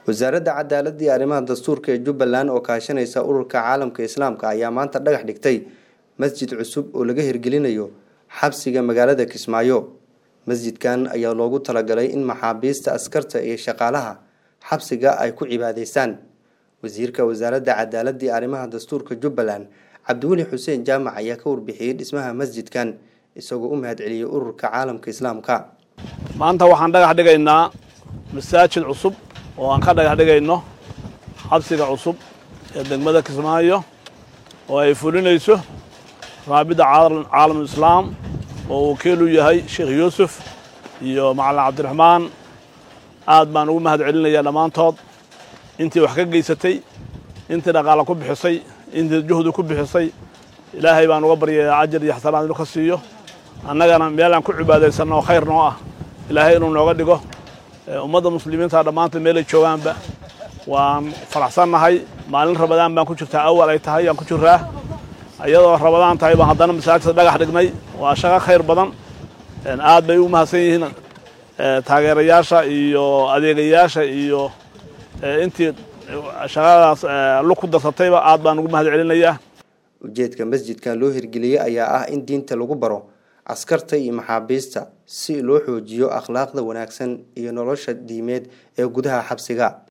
wasaaradda cadaaladda iyo arrimaha dastuurka ee Jubbaland oo kaashanaysa ururka caalamka islaamka ayaa maanta dhagax dhigtay masjid cusub oo laga hirgelinayo xabsiga magaalada Kismaayo. masjidkan ayaa loogu talagalay in maxaabiista askarta iyo shaqaalaha xabsiga ay ku cibaadaystaan. wasiirka wasaaradda cadaaladda iyo arrimaha dastuurka Jubbaland Cabdiweli Xuseen Jaamac ayaa ka warbixiyay dhismaha masjidkan isagoo u mahadceliyay ururka caalamka islaamka. maanta waxaan dhagax dhigaynaa masaajid cusub oo aan ka dhagax dhigayno xabsiga cusub ee degmada Kismaayo oo ay fulinayso raabida caalam islaam oo wakiil u yahay Sheekh Yuusuf iyo Macallin Cabdiraxmaan. aad baan ugu mahadcelinayaa dhamaantood intii wax ka geysatay, intii dhaqaale ku bixisay, intii juhdi ku bixisay. ilaahay baan uga baryayaa ajir iyo xasanaad inuu ka siiyo, annagana meel aan ku cibaadaysano khayr noo ah ilaahay inuu nooga dhigo. ummadda muslimiinta dhamaantood meel ay joogaanba waan faraxsanahay. maalin Ramadaan baan ku jirtaa, awal ay tahay aan ku jiraa, ayadoo Ramadaan tahay baan haddana masaajidka dhagax dhignay. waa shaqo khayr badan. aad bay u mahadsan yihiin taageerayaasha iyo adeegayaasha iyo intii shaqadaas lug ku darsatayba aad baan ugu mahadcelinayaa. ujeedka masjidkan loo hirgeliyay ayaa ah in diinta lagu baro askarta iyo maxaabiista si loo xoojiyo akhlaaqda wanaagsan iyo nolosha diimeed ee gudaha xabsiga.